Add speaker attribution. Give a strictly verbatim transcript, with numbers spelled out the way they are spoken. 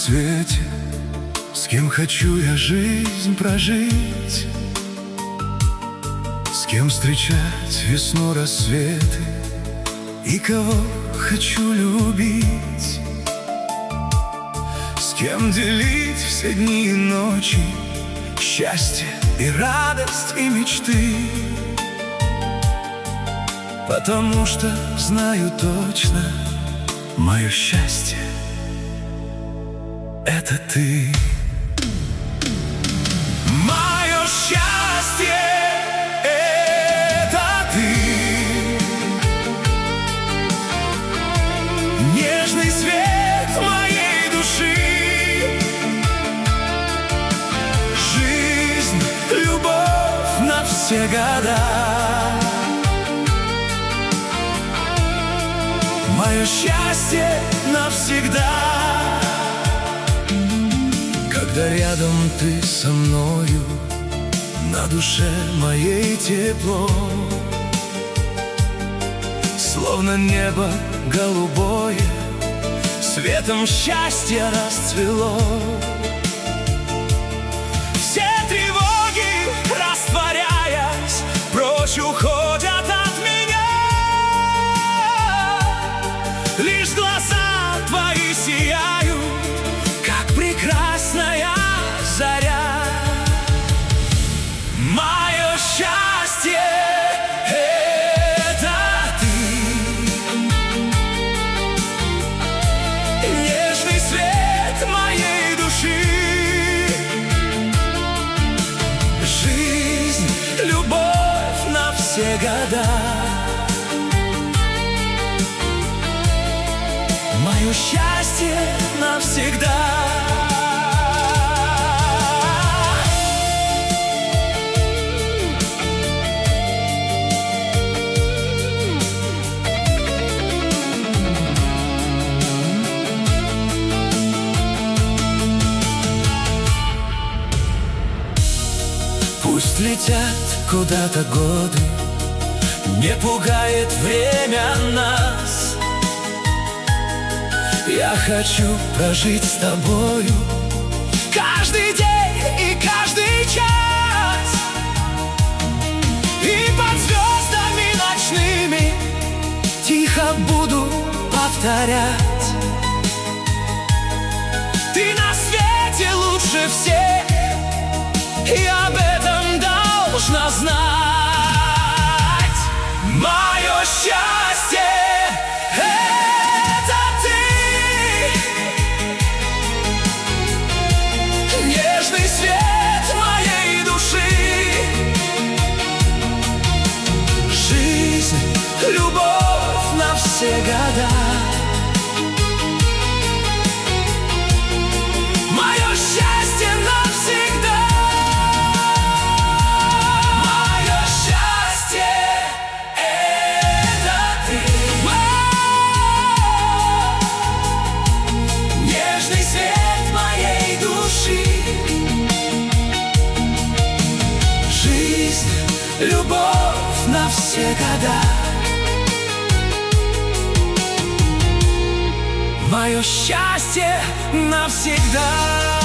Speaker 1: свете, с кем хочу я жизнь прожить, с кем встречать весну, рассветы, и кого хочу любить, с кем делить все дни и ночи, счастье и радость и мечты. Потому что знаю точно, мое счастье — это ты. Мое счастье — это ты. Нежный свет моей души, жизнь, любовь на все года. Мое счастье навсегда. Когда рядом ты со мною, на душе моей тепло, словно небо голубое, светом счастья расцвело. Все тревоги, растворяясь, прочь уходят от меня. Лишь глаза твои сияют, как прекрасная заря. Мое счастье — это ты. Нежный свет моей души, жизнь, любовь на все года. Мое счастье навсегда. Пусть летят куда-то годы, не пугает время нас. Я хочу прожить с тобою каждый день и каждый час. И под звездами ночными тихо буду повторять: ты на свете лучше всех, и об этом должна знать. Мое счастье — это ты. Нежный свет моей души, жизнь, любовь на все года. Мое счастье навсегда. Любовь на все года. Мое счастье навсегда.